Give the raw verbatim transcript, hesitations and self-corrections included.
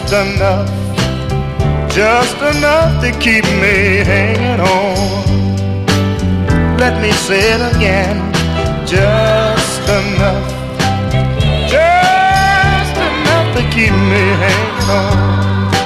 just enough, just enough to keep me hanging on. Let me say it again, just enough, just enough to keep me hanging on.